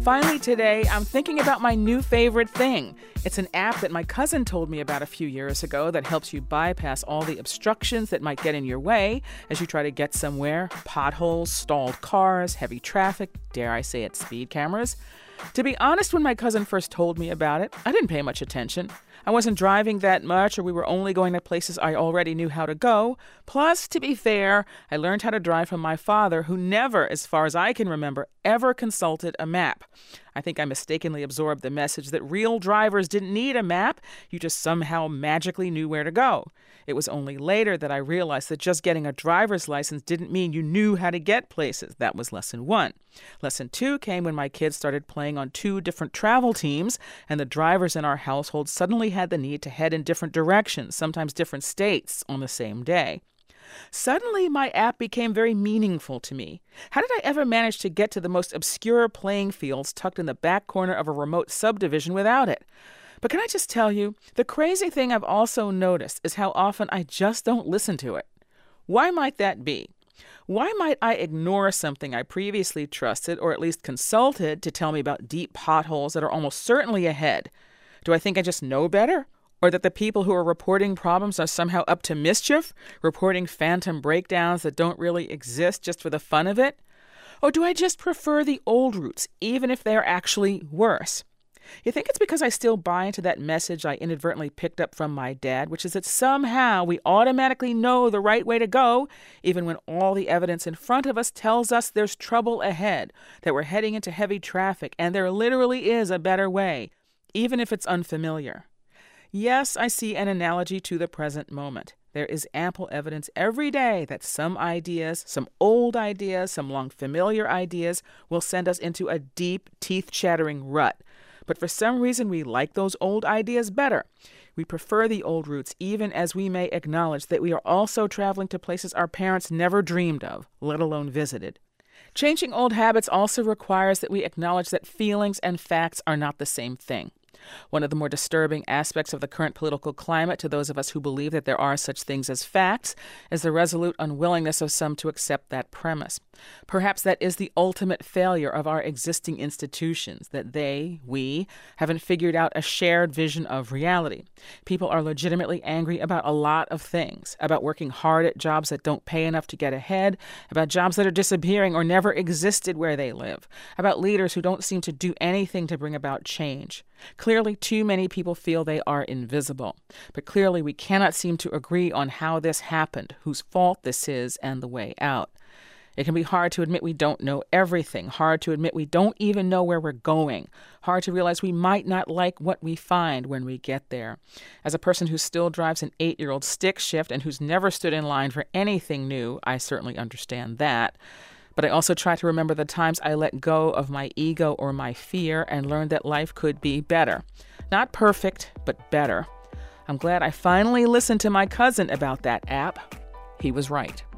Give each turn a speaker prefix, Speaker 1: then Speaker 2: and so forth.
Speaker 1: Finally today, I'm thinking about my new favorite thing. It's an app that my cousin told me about a few years ago that helps you bypass all the obstructions that might get in your way as you try to get somewhere. Potholes, stalled cars, heavy traffic, dare I say it, speed cameras. To be honest, when my cousin first told me about it, I didn't pay much attention. I wasn't driving that much, or we were only going to places I already knew how to go. Plus, to be fair, I learned how to drive from my father, who never, as far as I can remember, ever consulted a map. I think I mistakenly absorbed the message that real drivers didn't need a map. You just somehow magically knew where to go. It was only later that I realized that just getting a driver's license didn't mean you knew how to get places. That was lesson 1. Lesson 2 came when my kids started playing on 2 different travel teams, and the drivers in our household suddenly had the need to head in different directions, sometimes different states, on the same day. Suddenly, my app became very meaningful to me. How did I ever manage to get to the most obscure playing fields tucked in the back corner of a remote subdivision without it? But can I just tell you, the crazy thing I've also noticed is how often I just don't listen to it. Why might that be? Why might I ignore something I previously trusted or at least consulted to tell me about deep potholes that are almost certainly ahead? Do I think I just know better? Or that the people who are reporting problems are somehow up to mischief, reporting phantom breakdowns that don't really exist just for the fun of it? Or do I just prefer the old routes, even if they're actually worse? You think it's because I still buy into that message I inadvertently picked up from my dad, which is that somehow we automatically know the right way to go, even when all the evidence in front of us tells us there's trouble ahead, that we're heading into heavy traffic, and there literally is a better way, even if it's unfamiliar. Yes, I see an analogy to the present moment. There is ample evidence every day that some ideas, some old ideas, some long familiar ideas will send us into a deep, teeth-chattering rut. But for some reason, we like those old ideas better. We prefer the old routes, even as we may acknowledge that we are also traveling to places our parents never dreamed of, let alone visited. Changing old habits also requires that we acknowledge that feelings and facts are not the same thing. One of the more disturbing aspects of the current political climate to those of us who believe that there are such things as facts is the resolute unwillingness of some to accept that premise. Perhaps that is the ultimate failure of our existing institutions, that we, haven't figured out a shared vision of reality. People are legitimately angry about a lot of things, about working hard at jobs that don't pay enough to get ahead, about jobs that are disappearing or never existed where they live, about leaders who don't seem to do anything to bring about change. Clearly, too many people feel they are invisible. But clearly, we cannot seem to agree on how this happened, whose fault this is, and the way out. It can be hard to admit we don't know everything, hard to admit we don't even know where we're going, hard to realize we might not like what we find when we get there. As a person who still drives an 8-year-old stick shift and who's never stood in line for anything new, I certainly understand that. But I also try to remember the times I let go of my ego or my fear and learned that life could be better. Not perfect, but better. I'm glad I finally listened to my cousin about that app. He was right.